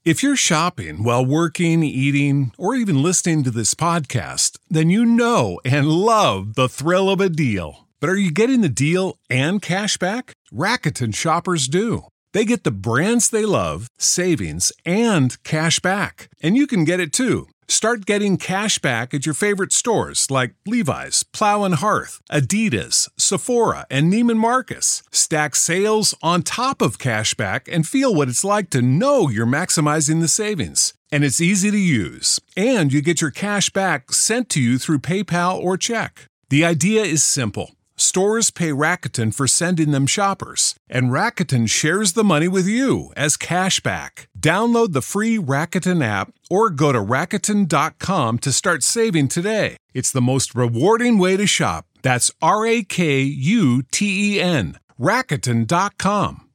If you're shopping while working, eating, or even listening to this podcast, then you know and love the thrill of a deal. But are you getting the deal and cash back? Rakuten shoppers do. They get the brands they love, savings, and cash back. And you can get it too. Start getting cash back at your favorite stores like Levi's, Plow and Hearth, Adidas, Sephora, and Neiman Marcus. Stack sales on top of cash back and feel what it's like to know you're maximizing the savings. And it's easy to use. And you get your cash back sent to you through PayPal or check. The idea is simple. Stores pay Rakuten for sending them shoppers, and Rakuten shares the money with you as cash back. Download the free Rakuten app or go to Rakuten.com to start saving today. It's the most rewarding way to shop. That's Rakuten. Rakuten.com.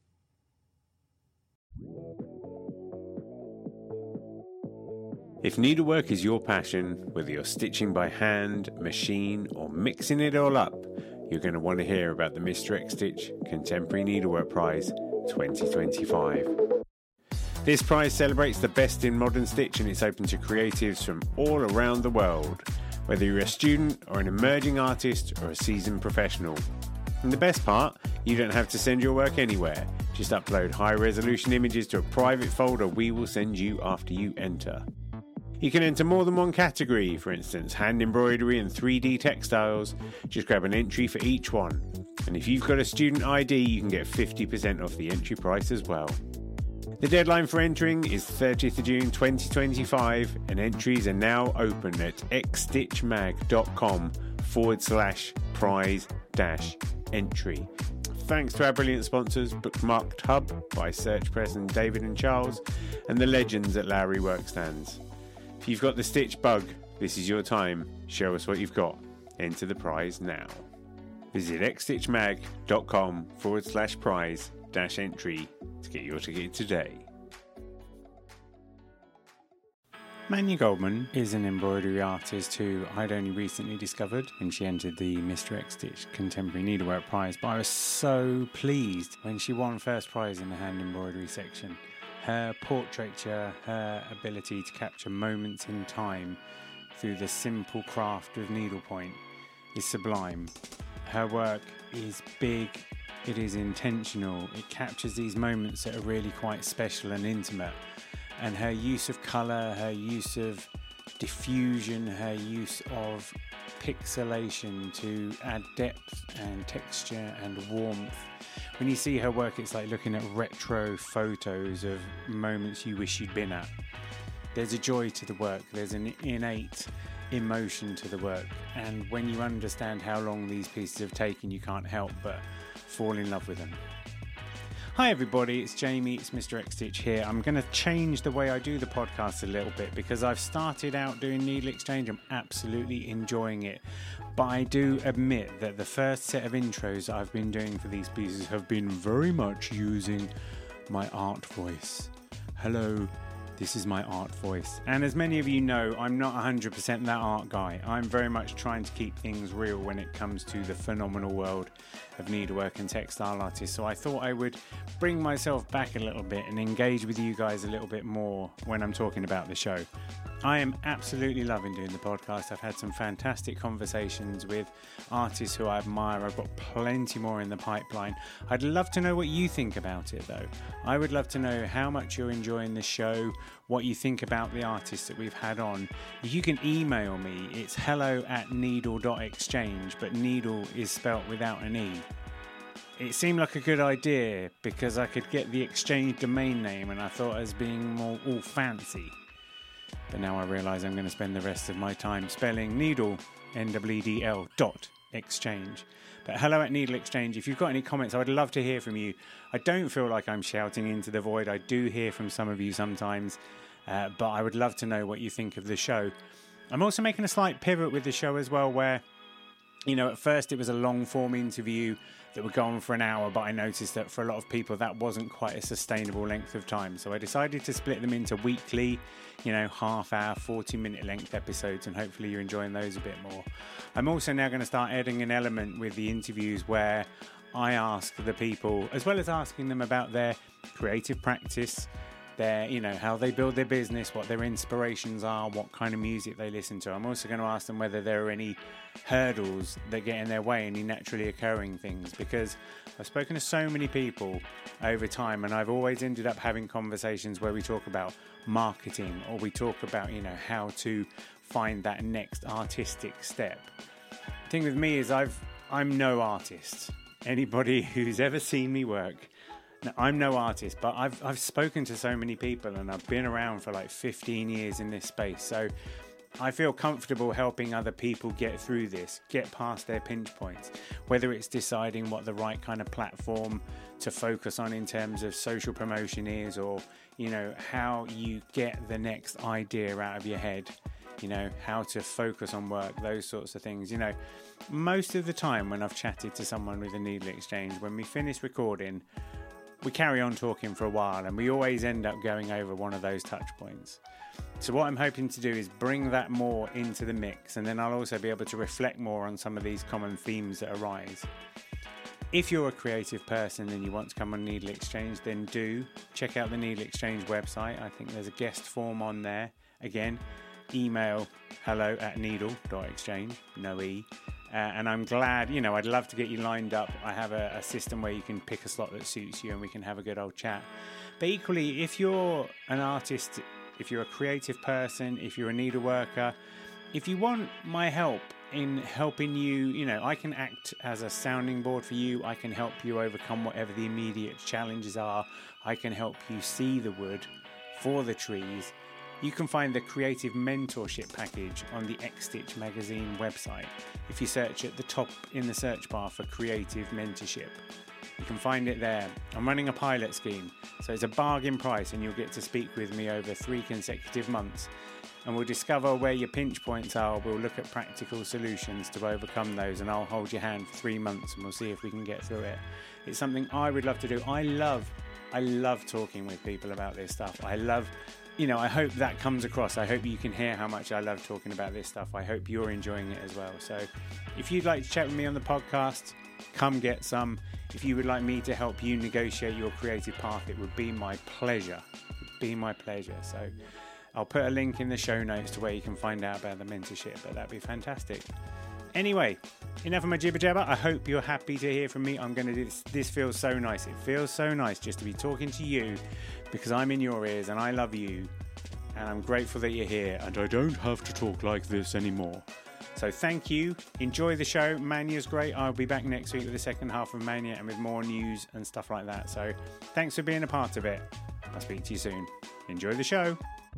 If needlework is your passion, whether you're stitching by hand, machine, or mixing it all up, you're going to want to hear about the Mr. X Stitch Contemporary Needlework Prize 2025. This prize celebrates the best in modern stitch, and it's open to creatives from all around the world, whether you're a student or an emerging artist or a seasoned professional. And the best part, you don't have to send your work anywhere. Just upload high-resolution images to a private folder we will send you after you enter. You can enter more than one category, for instance, hand embroidery and 3D textiles. Just grab an entry for each one. And if you've got a student ID, you can get 50% off the entry price as well. The deadline for entering is 30th of June 2025, and entries are now open at xstitchmag.com/prize-entry. Thanks to our brilliant sponsors, Bookmarked Hub by Search Press and David and Charles, and the legends at Lowry Workstands. If you've got the stitch bug, this is your time. Show us what you've got. Enter the prize now. Visit xstitchmag.com/prize-entry to get your ticket today. Manya Goldman is an embroidery artist who I'd only recently discovered when she entered the Mr. X Stitch Contemporary Needlework Prize, but I was so pleased when she won first prize in the hand embroidery section. Her portraiture, her ability to capture moments in time through the simple craft of needlepoint is sublime. Her work is big, it is intentional, it captures these moments that are really quite special and intimate. And her use of colour, her use of diffusion, her use of pixelation to add depth and texture and warmth. When you see her work, it's like looking at retro photos of moments you wish you'd been at. There's a joy to the work, there's an innate emotion to the work, and when you understand how long these pieces have taken, you can't help but fall in love with them. Hi everybody, it's Jamie, it's Mr. X Stitch here. I'm going to change the way I do the podcast a little bit because I've started out doing needle exchange. I'm absolutely enjoying it. But I do admit that the first set of intros I've been doing for these pieces have been very much using my art voice. Hello, this is my art voice. And as many of you know, I'm not 100% that art guy. I'm very much trying to keep things real when it comes to the phenomenal world of needlework and textile artists. So I thought I would bring myself back a little bit and engage with you guys a little bit more when I'm talking about the show. I am absolutely loving doing the podcast. I've had some fantastic conversations with artists who I admire. I've got plenty more in the pipeline. I'd love to know what you think about it though. I would love to know how much you're enjoying the show, what you think about the artists that we've had on. You can email me. It's hello@needle.exchange, but needle is spelt without an E. It seemed like a good idea because I could get the exchange domain name and I thought as being more all fancy. But now I realise I'm going to spend the rest of my time spelling needle, N-E-E-D-L, .exchange. But hello@Needle Exchange. If you've got any comments, I would love to hear from you. I don't feel like I'm shouting into the void. I do hear from some of you sometimes, but I would love to know what you think of the show. I'm also making a slight pivot with the show as well, where, you know, at first it was a long form interview that would go on for an hour, but I noticed that for a lot of people that wasn't quite a sustainable length of time. So I decided to split them into weekly, you know, half-hour, 40-minute length episodes, and hopefully you're enjoying those a bit more. I'm also now going to start adding an element with the interviews where I ask the people, as well as asking them about their creative practice, how they build their business, what their inspirations are, what kind of music they listen to. I'm also going to ask them whether there are any hurdles that get in their way, any naturally occurring things, because I've spoken to so many people over time, and I've always ended up having conversations where we talk about marketing, or we talk about, how to find that next artistic step. The thing with me is I'm no artist. Anybody who's ever seen me work, now, I'm no artist, but I've spoken to so many people, and I've been around for like 15 years in this space. So I feel comfortable helping other people get through this, get past their pinch points, whether it's deciding what the right kind of platform to focus on in terms of social promotion is, or, how you get the next idea out of your head, how to focus on work, those sorts of things. Most of the time when I've chatted to someone with a Needle Exchange, when we finish recording, we carry on talking for a while, and we always end up going over one of those touch points. So what I'm hoping to do is bring that more into the mix, and then I'll also be able to reflect more on some of these common themes that arise. If you're a creative person and you want to come on Needle Exchange, then do check out the Needle Exchange website. I think there's a guest form on there. Again, email hello@needle.exchange, no E. And I'm glad, I'd love to get you lined up. I have a system where you can pick a slot that suits you, and we can have a good old chat. But equally, if you're an artist, if you're a creative person, if you're a needle worker, if you want my help in helping you, I can act as a sounding board for you. I can help you overcome whatever the immediate challenges are. I can help you see the wood for the trees. You can find the Creative Mentorship package on the X-Stitch magazine website. If you search at the top in the search bar for Creative Mentorship, you can find it there. I'm running a pilot scheme, so it's a bargain price, and you'll get to speak with me over 3 consecutive months. And we'll discover where your pinch points are. We'll look at practical solutions to overcome those, and I'll hold your hand for 3 months, and we'll see if we can get through it. It's something I would love to do. I love talking with people about this stuff. I hope that comes across. I hope you can hear how much I love talking about this stuff. I hope you're enjoying it as well. So if you'd like to chat with me on the podcast, come get some. If you would like me to help you negotiate your creative path, it would be my pleasure. So I'll put a link in the show notes to where you can find out about the mentorship, but that'd be fantastic. Anyway, enough of my jibber jabber. I hope you're happy to hear from me. I'm going to do this. This feels so nice. It feels so nice just to be talking to you, because I'm in your ears and I love you, and I'm grateful that you're here, and I don't have to talk like this anymore. So thank you. Enjoy the show. Mania's great. I'll be back next week with the second half of Mania and with more news and stuff like that. So thanks for being a part of it. I'll speak to you soon. Enjoy the show.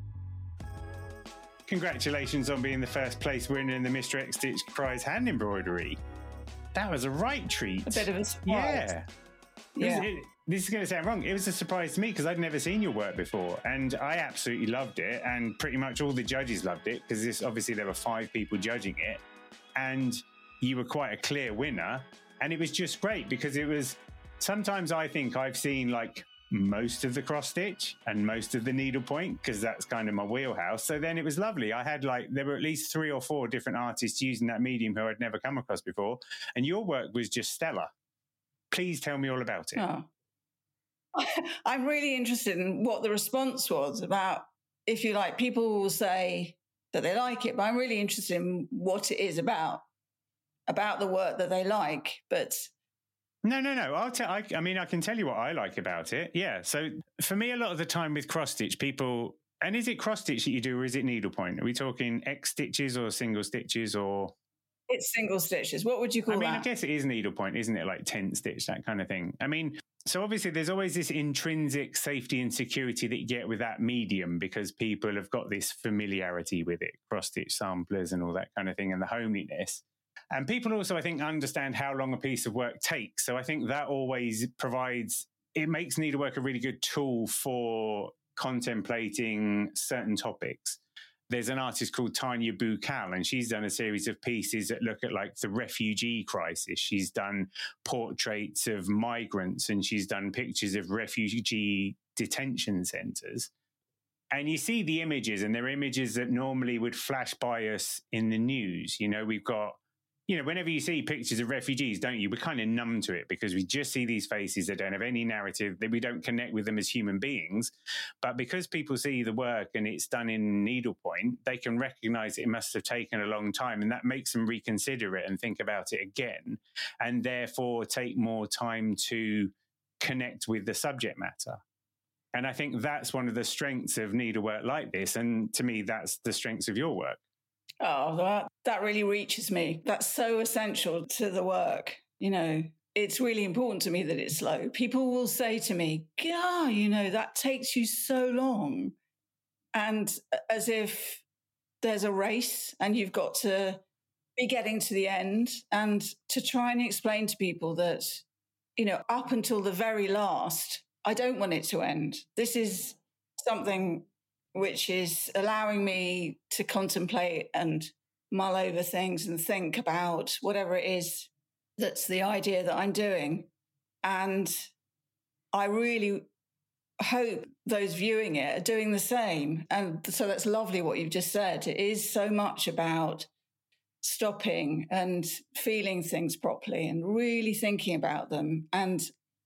Congratulations on being the first place winner in the Mr. X-Stitch prize hand embroidery. That was a right treat. A bit of a surprise. Yeah. This is going to sound wrong. It was a surprise to me because I'd never seen your work before, and I absolutely loved it, and pretty much all the judges loved it, because obviously there were 5 people judging it, and you were quite a clear winner. And it was just great, because it was, sometimes I think I've seen like most of the cross stitch and most of the needlepoint, because that's kind of my wheelhouse. So then it was lovely. I had there were at least 3 or 4 different artists using that medium who I'd never come across before, and your work was just stellar. Please tell me all about it. Oh. I'm really interested in what the response was about. If you like, people will say that they like it, but I'm really interested in what it is about the work that they like. But No. I can tell you what I like about it. Yeah. So for me, a lot of the time with cross stitch, people, and is it cross stitch that you do, or is it needlepoint? Are we talking X stitches or single stitches, or? It's single stitches. What would you call that? I guess it is needlepoint, isn't it? Like tent stitch, that kind of thing. So obviously there's always this intrinsic safety and security that you get with that medium, because people have got this familiarity with it, cross stitch samplers and all that kind of thing, and the homeliness. And people also, I think, understand how long a piece of work takes. So I think that always it makes needlework a really good tool for contemplating certain topics. There's an artist called Tanya Bucal, and she's done a series of pieces that look at like the refugee crisis. She's done portraits of migrants, and she's done pictures of refugee detention centres. And you see the images, and they're images that normally would flash by us in the news. We've got, whenever you see pictures of refugees, don't you? We're kind of numb to it because we just see these faces that don't have any narrative, that we don't connect with them as human beings. But because people see the work and it's done in needlepoint, they can recognize it must have taken a long time. And that makes them reconsider it and think about it again, and therefore take more time to connect with the subject matter. And I think that's one of the strengths of needlework like this. And to me, that's the strengths of your work. Oh, that really reaches me. That's so essential to the work. It's really important to me that it's slow. People will say to me, yeah, that takes you so long. And as if there's a race and you've got to be getting to the end, and to try and explain to people that, up until the very last, I don't want it to end. This is something which is allowing me to contemplate and mull over things and think about whatever it is that's the idea that I'm doing. And I really hope those viewing it are doing the same. And so that's lovely what you've just said. It is so much about stopping and feeling things properly and really thinking about them. And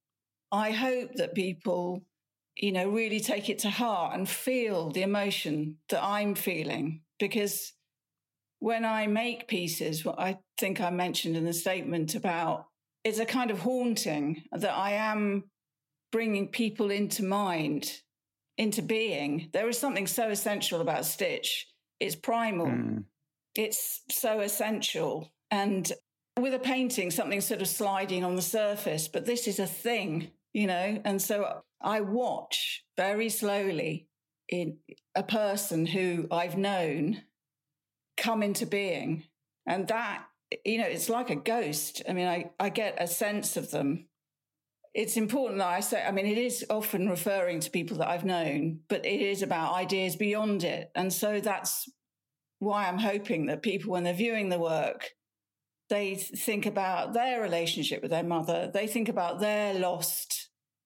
I hope that people really take it to heart and feel the emotion that I'm feeling. Because when I make pieces, what I think I mentioned in the statement about, it's a kind of haunting that I am bringing people into mind, into being. There is something so essential about Stitch. It's primal. It's so essential. And with a painting, something's sort of sliding on the surface, but this is a thing. And so I watch very slowly in a person who I've known come into being. And that, it's like a ghost. I mean, I get a sense of them. It's important that I say, it is often referring to people that I've known, but it is about ideas beyond it. And so that's why I'm hoping that people, when they're viewing the work, they think about their relationship with their mother. They think about their lost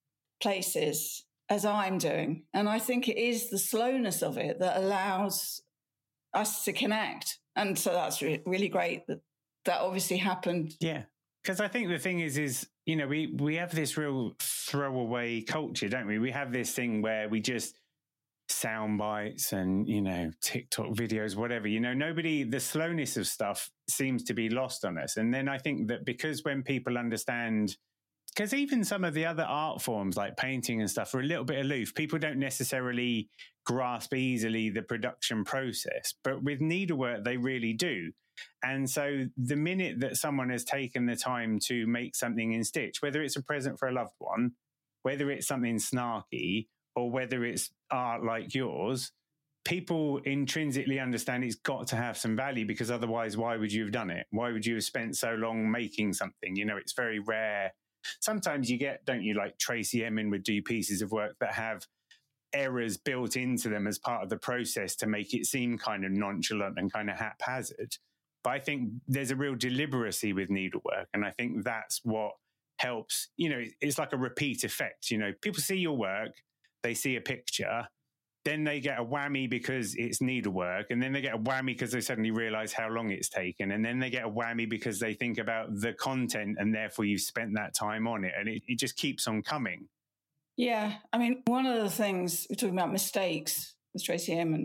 places, as I'm doing. And I think it is the slowness of it that allows us to connect. And so that's really great that obviously happened. Yeah. Because I think the thing is, we have this real throwaway culture, don't we? We have this thing where we just sound bites and, TikTok videos, whatever, the slowness of stuff seems to be lost on us. And then I think that because when people understand, because even some of the other art forms like painting and stuff are a little bit aloof, people don't necessarily grasp easily the production process, but with needlework, they really do. And so the minute that someone has taken the time to make something in Stitch, whether it's a present for a loved one, whether it's something snarky, or whether it's art like yours, people intrinsically understand it's got to have some value, because otherwise, why would you have done it? Why would you have spent so long making something? It's very rare. Sometimes you get, don't you, like Tracy Emin would do pieces of work that have errors built into them as part of the process to make it seem kind of nonchalant and kind of haphazard. But I think there's a real deliberacy with needlework. And I think that's what helps. It's like a repeat effect. People see your work, they see a picture, then they get a whammy because it's needlework, and then they get a whammy because they suddenly realize how long it's taken, and then they get a whammy because they think about the content, and therefore you've spent that time on it, and it just keeps on coming. Yeah. One of the things, we're talking about mistakes with Tracy Emin,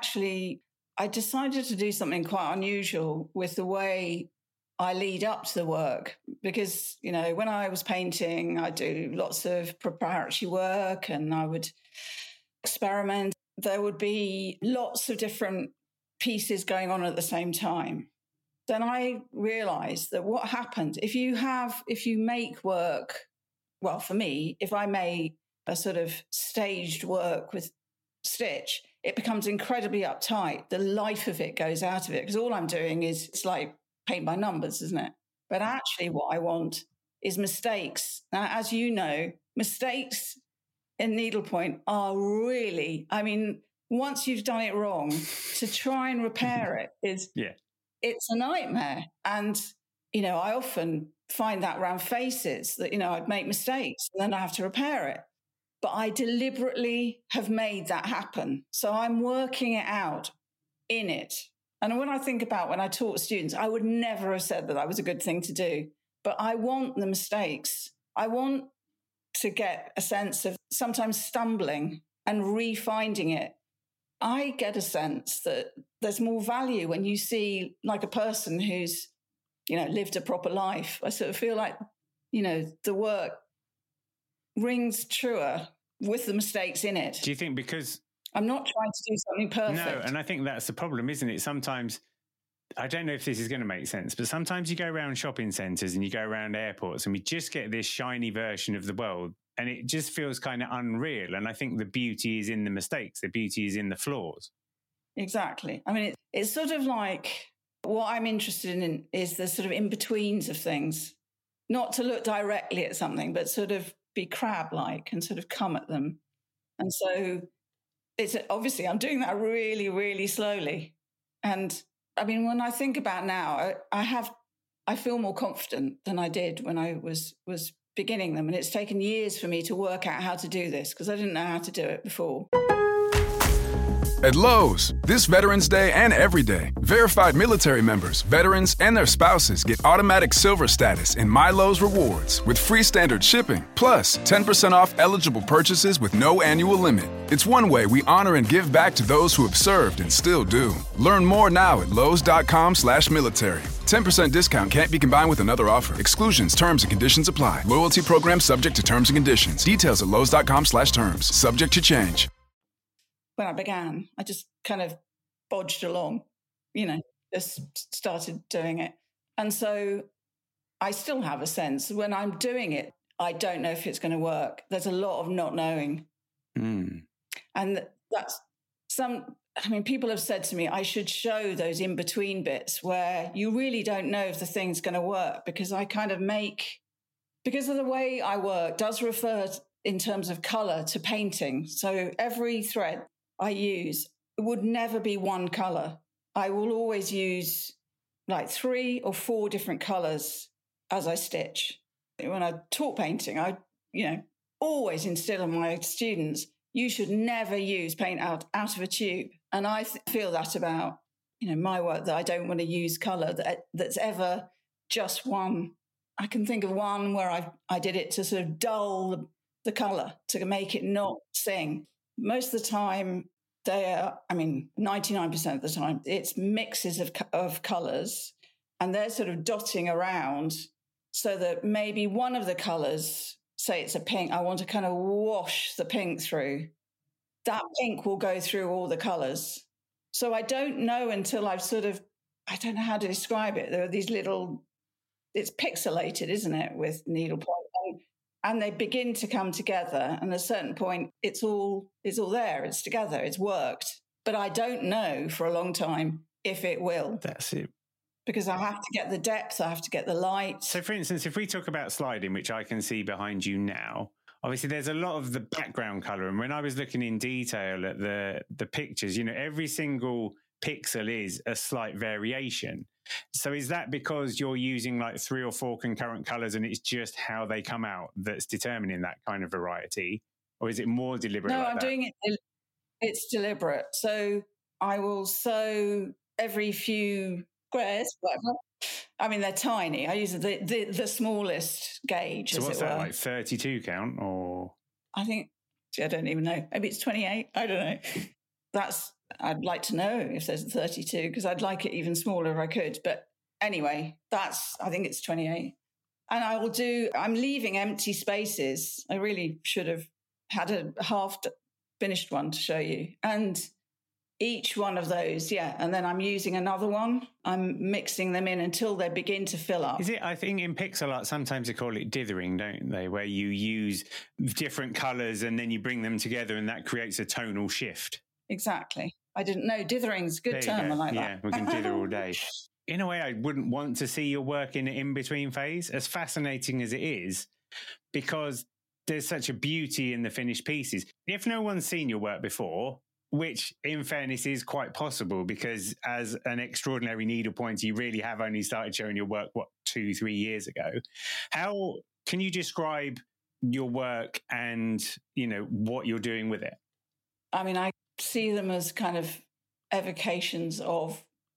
I decided to do something quite unusual with the way I lead up to the work, because, when I was painting, I do lots of preparatory work and I would experiment. There would be lots of different pieces going on at the same time. Then I realized that what happens if you make work, well, for me, if I make a sort of staged work with Stitch, it becomes incredibly uptight. The life of it goes out of it, because all I'm doing is, it's like paint by numbers, isn't it? But actually what I want is mistakes. Now, as you know, mistakes in needlepoint are really, once you've done it wrong, to try and repair it it's a nightmare. And, I often find that around faces that, I'd make mistakes and then I have to repair it. But I deliberately have made that happen. So I'm working it out in it. And when I think about when I taught students, I would never have said that was a good thing to do. But I want the mistakes. I want to get a sense of sometimes stumbling and refinding it. I get a sense that there's more value when you see like a person who's, lived a proper life. I sort of feel like, the work rings truer with the mistakes in it. Do you think because I'm not trying to do something perfect? No, and I think that's the problem, isn't it? Sometimes, I don't know if this is going to make sense, but sometimes you go around shopping centres and you go around airports and we just get this shiny version of the world and it just feels kind of unreal. And I think the beauty is in the mistakes. The beauty is in the flaws. Exactly. I mean, it's sort of like what I'm interested in is the sort of in-betweens of things, not to look directly at something, but sort of be crab-like and sort of come at them. And so it's obviously I'm doing that really, really slowly. And I mean, when I think about now, I feel more confident than I did when I was beginning them. And it's taken years for me to work out how to do this because I didn't know how to do it before. At Lowe's, this Veterans Day and every day, verified military members, veterans, and their spouses get automatic silver status in My Lowe's Rewards with free standard shipping, plus 10% off eligible purchases with no annual limit. It's one way we honor and give back to those who have served and still do. Learn more now at lowes.com/military. 10% discount can't be combined with another offer. Exclusions, terms, and conditions apply. Loyalty program subject to terms and conditions. Details at lowes.com/terms. Subject to change. When I began, I just kind of bodged along, just started doing it. And so I still have a sense when I'm doing it, I don't know if it's going to work. There's a lot of not knowing. And people have said to me, I should show those in-between bits where you really don't know if the thing's going to work because I kind of because of the way I work does refer in terms of colour to painting. So every thread I use, it would never be one colour. I will always use like 3 or 4 different colours as I stitch. When I taught painting, I, always instill on my students, you should never use paint out of a tube. And I feel that about, my work, that I don't want to use colour that's ever just one. I can think of one where I did it to sort of dull the colour, to make it not sing. Most of the time, 99% of the time, it's mixes of colours and they're sort of dotting around so that maybe one of the colours, say it's a pink, I want to kind of wash the pink through. That pink will go through all the colours. So I don't know until I don't know how to describe it. There are these it's pixelated, isn't it, with needlepoint. And they begin to come together. And at a certain point, it's all there. It's together. It's worked. But I don't know for a long time if it will. That's it. Because I have to get the depth. I have to get the light. So, for instance, if we talk about sliding, which I can see behind you now, obviously there's a lot of the background colour. And when I was looking in detail at the pictures, every single pixel is a slight variation. So is that because you're using like 3 or 4 concurrent colours and it's just how they come out that's determining that kind of variety? Or is it more deliberate? No, I'm doing it. It's deliberate. So I will sew every few squares, whatever. I mean, they're tiny. I use the smallest gauge. So what's that, like 32 count or? I think, I don't even know. Maybe it's 28. I don't know. I'd like to know if there's a 32 because I'd like it even smaller if I could. But anyway, I think it's 28. And I'm leaving empty spaces. I really should have had a half finished one to show you. And each one of those, and then I'm using another one. I'm mixing them in until they begin to fill up. Is it? I think in pixel art, sometimes they call it dithering, don't they? Where you use different colours and then you bring them together and that creates a tonal shift. Exactly. I didn't know. Dithering's a good term. I like that. Yeah, we can dither all day. In a way, I wouldn't want to see your work in an in-between phase, as fascinating as it is, because there's such a beauty in the finished pieces. If no one's seen your work before, which in fairness is quite possible, because as an extraordinary needlepointer, you really have only started showing your work, 2-3 years ago. How can you describe your work and, what you're doing with it? I mean, I see them as kind of evocations of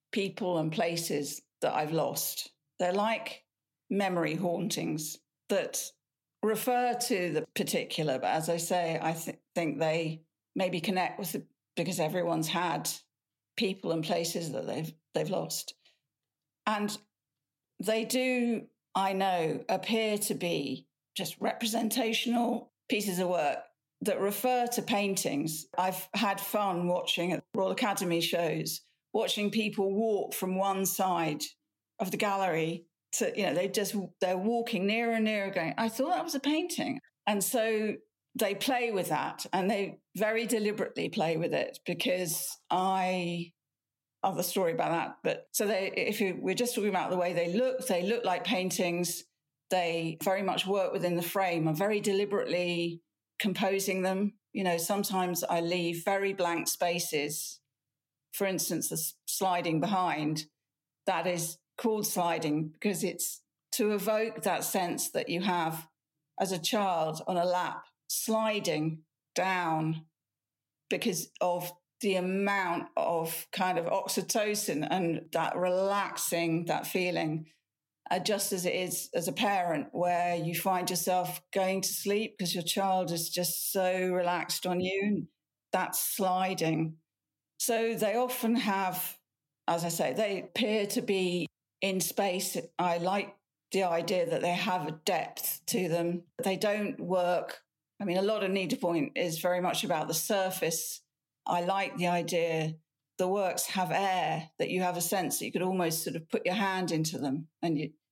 people and places that I've lost. They're like memory hauntings that refer to the particular, but as I say, I think they maybe connect with it because everyone's had people and places that they've lost. And they do, I know, appear to be just representational pieces of work that refer to paintings. I've had fun watching at Royal Academy shows, watching people walk from one side of the gallery to, they're walking nearer and nearer going, I thought that was a painting. And so they play with that, and they very deliberately play with it because I have the story about that. But so we're just talking about the way they look like paintings. They very much work within the frame and very deliberately composing them. Sometimes I leave very blank spaces. For instance, the sliding behind, that is called sliding because it's to evoke that sense that you have as a child on a lap, sliding down because of the amount of kind of oxytocin and that relaxing, that feeling, just as it is as a parent, where you find yourself going to sleep because your child is just so relaxed on you. That's sliding. So they often have, as I say, they appear to be in space. I like the idea that they have a depth to them. They don't work. I mean, a lot of needlepoint is very much about the surface. I like the idea the works have air, that you have a sense that you could almost sort of put your hand into them. And,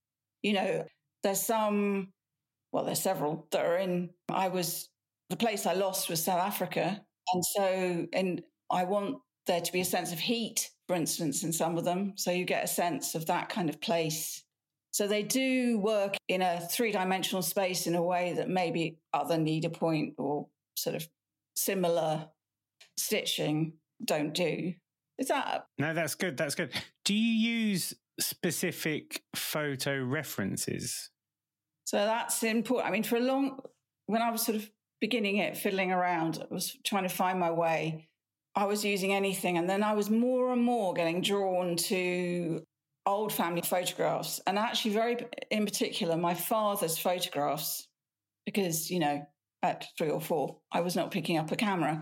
there's several that are in, the place I lost was South Africa. And I want there to be a sense of heat, for instance, in some of them. So you get a sense of that kind of place. So they do work in a three-dimensional space in a way that maybe other needlepoint or sort of similar stitching don't do. Is that? No, that's good. That's good. Do you use specific photo references? So that's important. I mean, when I was sort of beginning it, fiddling around, I was trying to find my way. I was using anything. And then I was more and more getting drawn to old family photographs. And actually in particular, my father's photographs, because, at 3 or 4, I was not picking up a camera,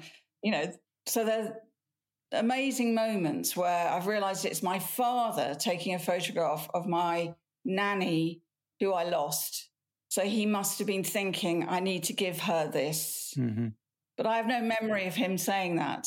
So there's amazing moments where I've realized it's my father taking a photograph of my nanny who I lost. So he must have been thinking, I need to give her this. Mm-hmm. But I have no memory of him saying that.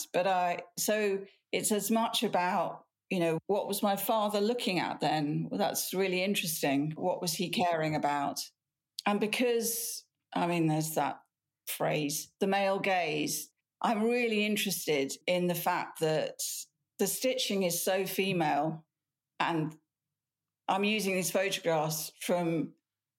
So it's as much about, what was my father looking at then? Well, that's really interesting. What was he caring about? And because, there's that phrase, the male gaze, I'm really interested in the fact that the stitching is so female, and I'm using these photographs from,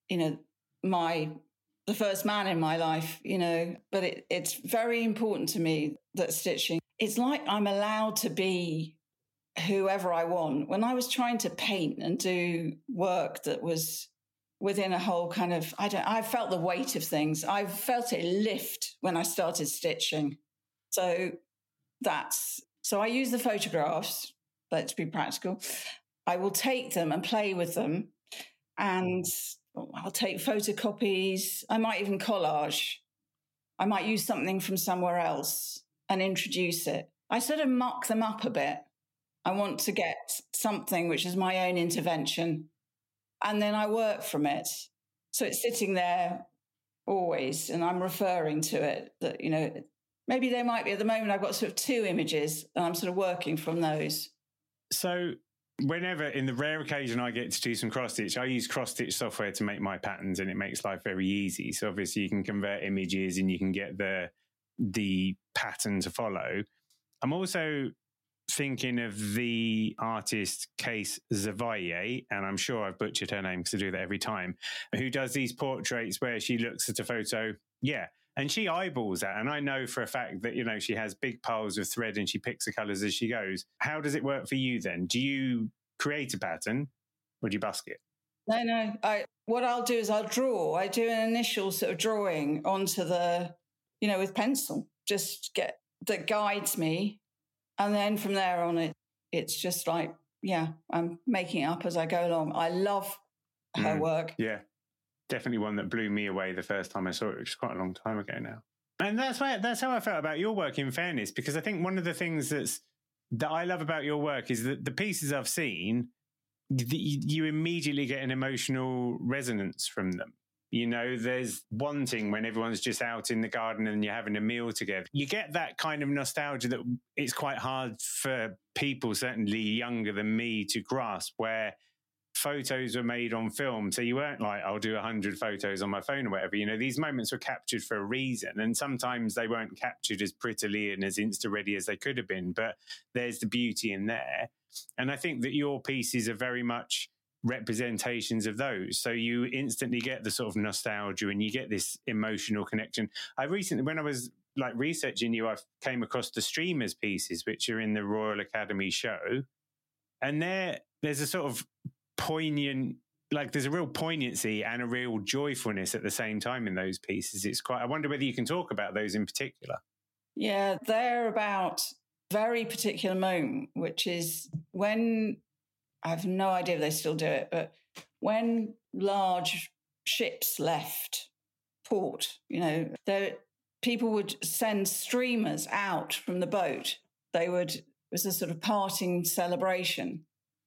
the first man in my life, but it's very important to me that stitching, it's like I'm allowed to be whoever I want. When I was trying to paint and do work that was within a whole kind of, I felt the weight of things. I felt it lift when I started stitching. So I use the photographs, let's be practical. I will take them and play with them, and I'll take photocopies. I might even collage. I might use something from somewhere else and introduce it. I sort of muck them up a bit. I want to get something which is my own intervention, and then I work from it. So it's sitting there always, and I'm referring to it that, maybe there might be, at the moment, I've got sort of 2 images and I'm sort of working from those. So whenever, in the rare occasion I get to do some cross-stitch, I use cross-stitch software to make my patterns, and it makes life very easy. So obviously you can convert images and you can get the pattern to follow. I'm also thinking of the artist Case Zavaye, and I'm sure I've butchered her name because I do that every time, who does these portraits where she looks at a photo, and she eyeballs that. And I know for a fact that, she has big piles of thread and she picks the colours as she goes. How does it work for you then? Do you create a pattern or do you busk it? No. What I'll do is I'll draw. I do an initial sort of drawing onto the, with pencil, that guides me. And then from there on, it's just like I'm making it up as I go along. I love her work. Yeah, definitely one that blew me away the first time I saw it, which is quite a long time ago now. And that's how I felt about your work, in fairness, because I think one of the things that I love about your work is that the pieces I've seen, you immediately get an emotional resonance from them. You know, there's wanting when everyone's just out in the garden and you're having a meal together. You get that kind of nostalgia that it's quite hard for people, certainly younger than me, to grasp, where photos were made on film. So you weren't like, I'll do 100 photos on my phone or whatever. You know, these moments were captured for a reason. And sometimes they weren't captured as prettily and as insta-ready as they could have been. But there's the beauty in there. And I think that your pieces are very much representations of those. So you instantly get the sort of nostalgia and you get this emotional connection. I recently, when I was like researching you, I came across the Streamers pieces, which are in the Royal Academy show. And there's a sort of poignant, like there's a real poignancy and a real joyfulness at the same time in those pieces. I wonder whether you can talk about those in particular. Yeah, they're about a very particular moment, which is when, I have no idea if they still do it, but when large ships left port, you know, people would send streamers out from the boat. It was a sort of parting celebration.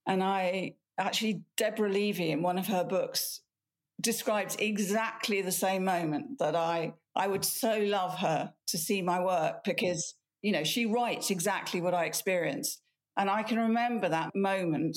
And Deborah Levy, in one of her books, describes exactly the same moment, that I would so love her to see my work, because, you know, she writes exactly what I experienced. And I can remember that moment,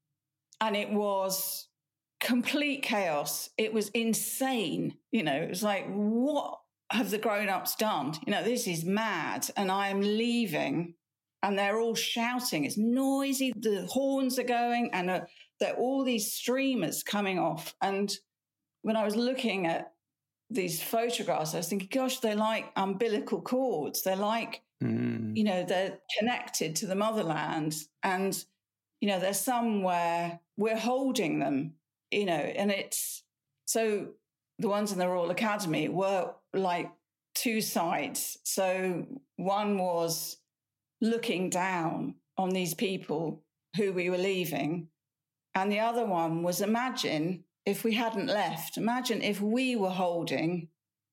and it was complete chaos. It was insane. You know, it was like, what have the grown-ups done? You know, this is mad. And I am leaving and they're all shouting. It's noisy. The horns are going and there are all these streamers coming off. And when I was looking at these photographs, I was thinking, gosh, they're like umbilical cords. They're like, you know, they're connected to the motherland. And, you know, there's somewhere we're holding them, you know, and it's so the ones in the Royal Academy were like two sides. So one was looking down on these people who we were leaving. And the other one was, imagine if we hadn't left, imagine if we were holding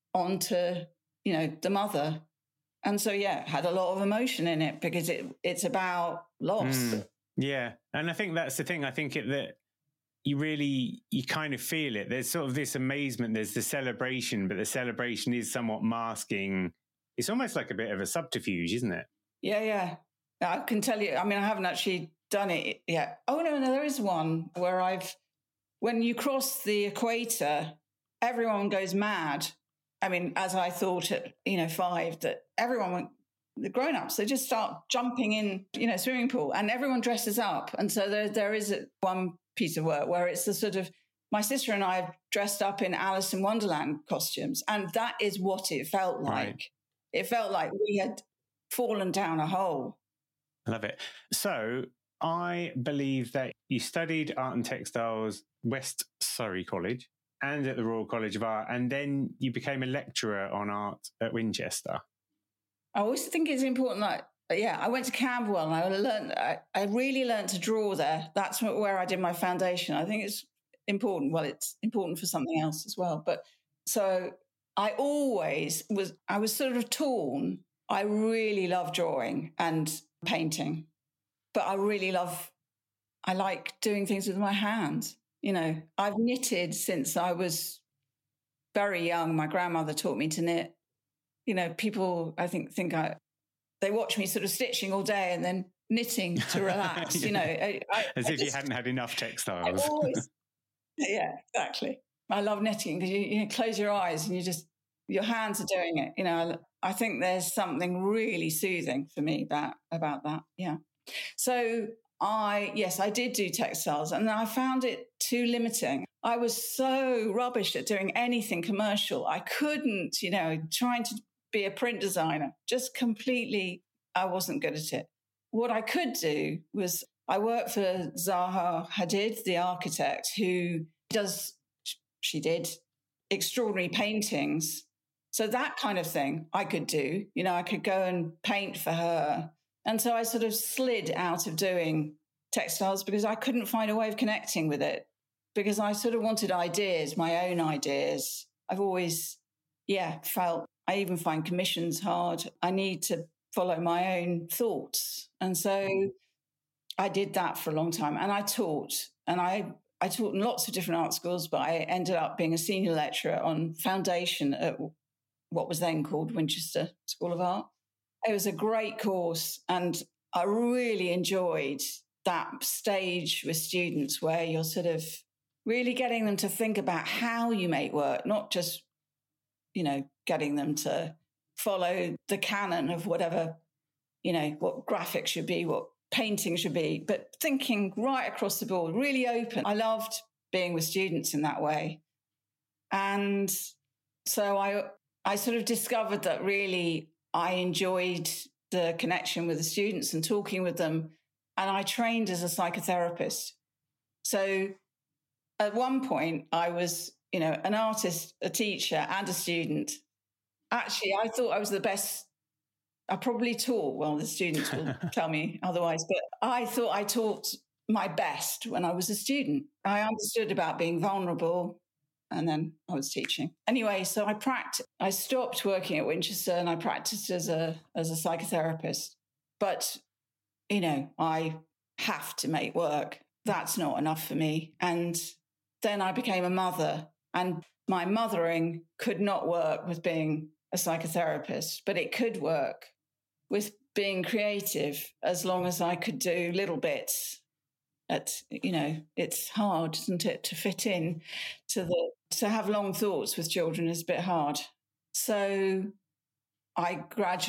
onto, you know, the mother. And so, yeah, it had a lot of emotion in it because it's about loss. Yeah. And I think that's the thing. I think that you kind of feel it. There's sort of this amazement. There's the celebration, but the celebration is somewhat masking. It's almost like a bit of a subterfuge, isn't it? Yeah. I can tell you, I mean, I haven't actually done it yet. Oh, no, there is one where when you cross the equator, everyone goes mad. I mean, as I thought at, 5, that everyone went, the grown-ups, they just start jumping in, swimming pool, and everyone dresses up. And so there is one piece of work where it's the sort of, my sister and I have dressed up in Alice in Wonderland costumes. And that is what it felt like. Right. It felt like we had fallen down a hole. I love it. So I believe that you studied art and textiles, West Surrey College, and at the Royal College of Art, and then you became a lecturer on art at Winchester. I always think it's important that, I went to Camberwell and I really learned to draw there. That's where I did my foundation. I think it's important. Well, it's important for something else as well. But so I was sort of torn. I really love drawing and painting, but I like doing things with my hands. I've knitted since I was very young. My grandmother taught me to knit. People, I think they watch me sort of stitching all day and then knitting to relax, As if you hadn't had enough textiles. Yeah, exactly. I love knitting because you close your eyes and your hands are doing it. I think there's something really soothing for me about that. Yeah. So I did do textiles, and I found it too limiting. I was so rubbish at doing anything commercial. I couldn't, trying to be a print designer, just completely, I wasn't good at it. What I could do was I worked for Zaha Hadid, the architect, she did extraordinary paintings. So that kind of thing I could do. I could go and paint for her. And so I sort of slid out of doing textiles because I couldn't find a way of connecting with it, because I sort of wanted ideas, my own ideas. I've always, felt, I even find commissions hard. I need to follow my own thoughts. And so I did that for a long time. And I taught, I taught in lots of different art schools, but I ended up being a senior lecturer on foundation at what was then called Winchester School of Art. It was a great course, and I really enjoyed that stage with students where you're sort of really getting them to think about how you make work, not just, getting them to follow the canon of whatever, what graphics should be, what painting should be, but thinking right across the board, really open. I loved being with students in that way. And so I sort of discovered that really I enjoyed the connection with the students and talking with them. And I trained as a psychotherapist. So at one point I was, an artist, a teacher and a student. Actually, I thought I was the best. I probably taught, well, the students will tell me otherwise, but I thought I taught my best when I was a student. I understood about being vulnerable, and then I was teaching. Anyway, so I stopped working at Winchester and I practiced as a psychotherapist. But, I have to make work. That's not enough for me. And then I became a mother, and my mothering could not work with being a psychotherapist, but it could work with being creative as long as I could do little bits. It's hard, isn't it, to fit in to have long thoughts with children is a bit hard. So I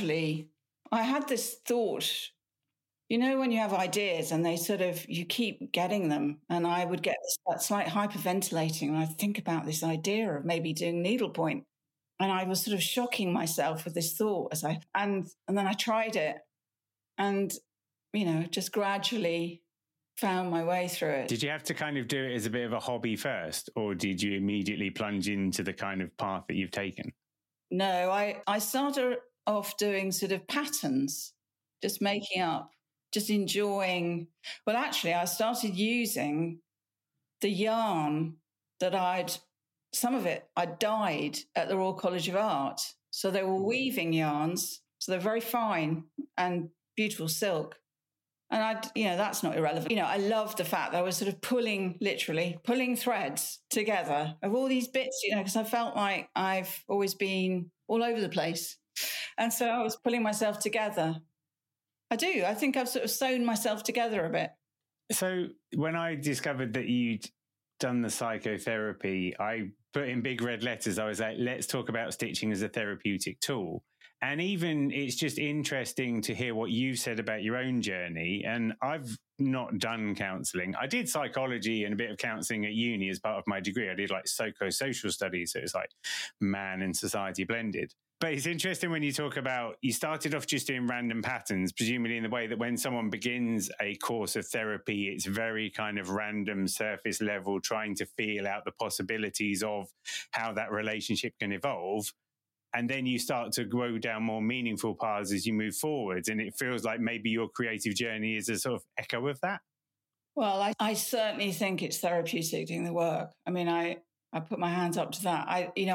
had this thought, when you have ideas and you keep getting them, and I would get that slight hyperventilating when I think about this idea of maybe doing needlepoint. And I was sort of shocking myself with this thought and then I tried it, and, just gradually found my way through it. Did you have to kind of do it as a bit of a hobby first, or did you immediately plunge into the kind of path that you've taken? No, I started off doing sort of patterns, just making up, just enjoying. Well, actually, I started using the yarn that some of it I dyed at the Royal College of Art. So they were weaving yarns. So they're very fine and beautiful silk. And that's not irrelevant. I love the fact that I was sort of pulling threads together of all these bits, because I felt like I've always been all over the place. And so I was pulling myself together. I do. I think I've sort of sewn myself together a bit. So when I discovered that you'd done the psychotherapy, I put in big red letters, I was like, let's talk about stitching as a therapeutic tool. And even it's just interesting to hear what you said about your own journey. And I've not done counselling. I did psychology and a bit of counselling at uni as part of my degree. I did like psychosocial studies. So it's like man and society blended. But it's interesting when you talk about, you started off just doing random patterns, presumably in the way that when someone begins a course of therapy, it's very kind of random surface level, trying to feel out the possibilities of how that relationship can evolve. And then you start to grow down more meaningful paths as you move forward. And it feels like maybe your creative journey is a sort of echo of that. Well, I certainly think it's therapeutic doing the work. I mean, I put my hands up to that.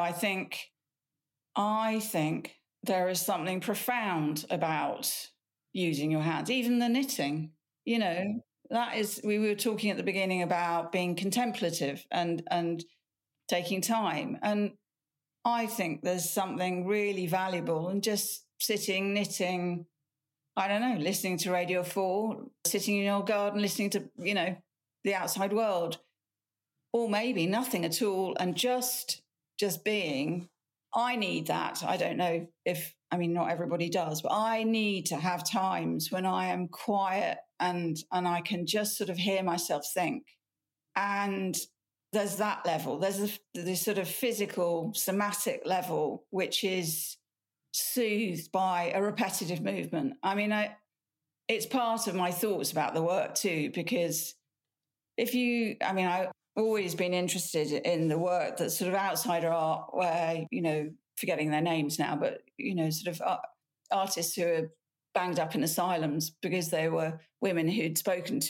I think there is something profound about using your hands, even the knitting, that is, we were talking at the beginning about being contemplative and taking time. And I think there's something really valuable in just sitting, knitting, I don't know, listening to Radio 4, sitting in your garden, listening to, the outside world, or maybe nothing at all and just being. I need that. I don't know not everybody does, but I need to have times when I am quiet and I can just sort of hear myself think. And there's that level. There's this sort of physical, somatic level, which is soothed by a repetitive movement. I mean, it's part of my thoughts about the work too, because I've always been interested in the work that's sort of outsider art where, forgetting their names now, but, sort of artists who are banged up in asylums because they were women who'd spoken to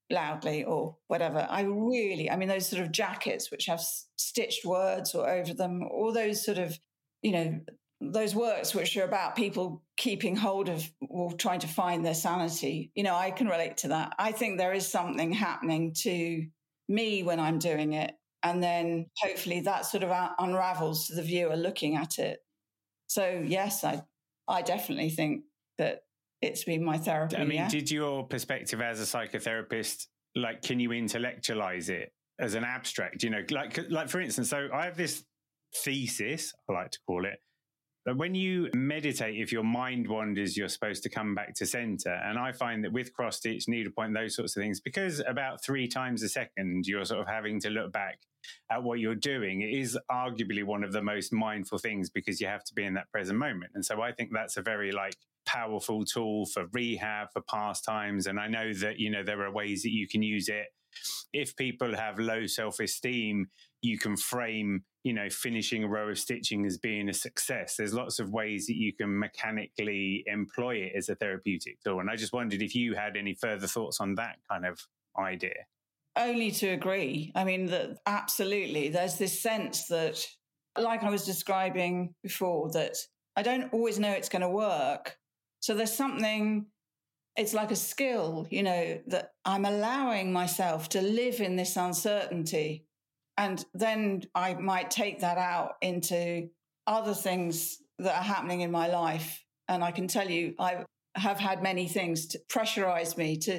loudly or whatever. Those sort of jackets which have stitched words or over them, all those sort of, those works which are about people keeping hold of or trying to find their sanity. I can relate to that. I think there is something happening to me when I'm doing it. And then hopefully that sort of unravels to the viewer looking at it. So yes, I definitely think that it's been my therapy. Did your perspective as a psychotherapist, can you intellectualize it as an abstract? Like for instance, so I have this thesis, I like to call it, that when you meditate, if your mind wanders, you're supposed to come back to center. And I find that with cross stitch, needlepoint, those sorts of things, because about 3 times a second, you're sort of having to look back at what you're doing, it is arguably one of the most mindful things because you have to be in that present moment. And so I think that's a very powerful tool for rehab, for pastimes. And I know that, there are ways that you can use it. If people have low self-esteem, you can frame, finishing a row of stitching as being a success. There's lots of ways that you can mechanically employ it as a therapeutic tool. And I just wondered if you had any further thoughts on that kind of idea. Only to agree. That absolutely. There's this sense that, like I was describing before, that I don't always know it's going to work. So there's something, it's like a skill, that I'm allowing myself to live in this uncertainty. And then I might take that out into other things that are happening in my life. And I can tell you, I have had many things to pressurize me to,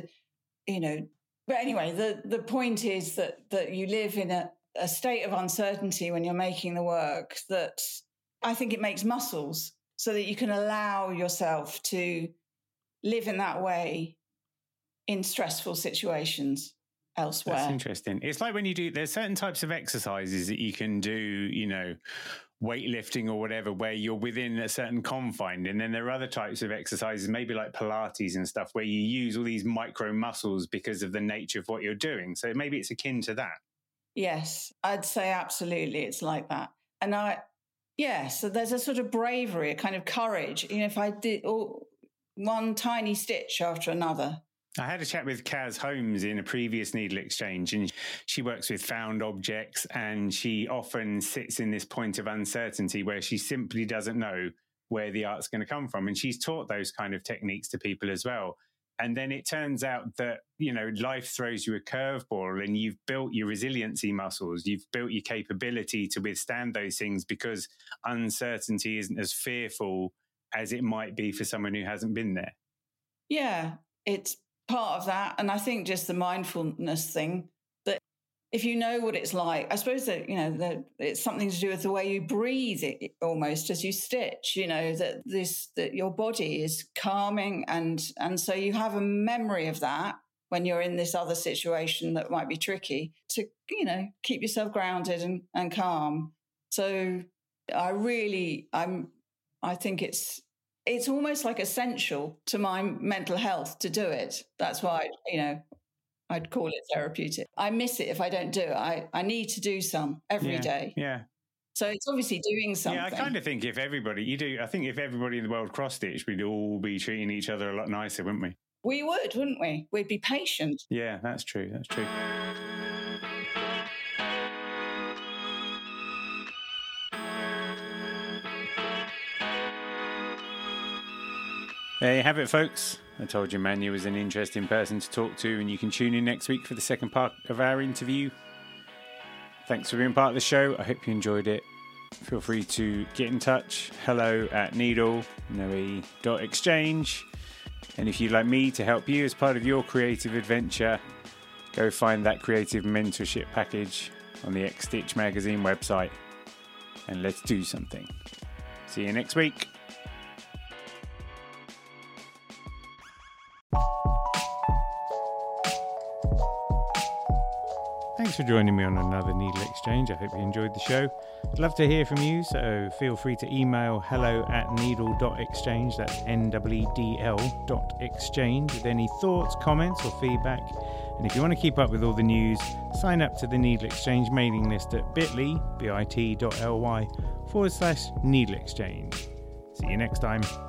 But anyway, the point is that you live in a state of uncertainty when you're making the work, that I think it makes muscles so that you can allow yourself to live in that way in stressful situations elsewhere. That's interesting. It's like when there's certain types of exercises that you can do, weightlifting or whatever, where you're within a certain confine. And then there are other types of exercises, maybe like Pilates and stuff, where you use all these micro muscles because of the nature of what you're doing. So maybe it's akin to that. Yes, I'd say absolutely it's like that. And so there's a sort of bravery, a kind of courage. If I did one tiny stitch after another. I had a chat with Kaz Holmes in a previous Needle Exchange, and she works with found objects, and she often sits in this point of uncertainty where she simply doesn't know where the art's going to come from. And she's taught those kind of techniques to people as well. And then it turns out that, life throws you a curveball, and you've built your resiliency muscles. You've built your capability to withstand those things because uncertainty isn't as fearful as it might be for someone who hasn't been there. Yeah, it's part of that. And I think just the mindfulness thing, that if you know what it's like, I suppose that, that it's something to do with the way you breathe it almost as you stitch, that your body is calming. And so you have a memory of that when you're in this other situation that might be tricky to, keep yourself grounded and calm. So I think it's almost like essential to my mental health to do it. That's why, I'd call it therapeutic. I miss it if I don't do it. I need to do some every day. Yeah. So it's obviously doing something. Yeah, I kind of think if everybody in the world cross-stitched, we'd all be treating each other a lot nicer, wouldn't we? We would, wouldn't we? We'd be patient. Yeah, that's true. That's true. There you have it, folks. I told you Manu was an interesting person to talk to, and you can tune in next week for the second part of our interview. Thanks for being part of the show. I hope you enjoyed it. Feel free to get in touch. hello@needle.exchange. And if you'd like me to help you as part of your creative adventure, go find that creative mentorship package on the X-Stitch magazine website, and let's do something. See you next week. Thanks for joining me on another Needle Exchange. I hope you enjoyed the show. I'd love to hear from you, so feel free to email hello@needle.exchange, that's NEEDL.exchange, with any thoughts, comments or feedback. And if you want to keep up with all the news, sign up to the Needle Exchange mailing list at bit.ly/needle exchange. See you next time.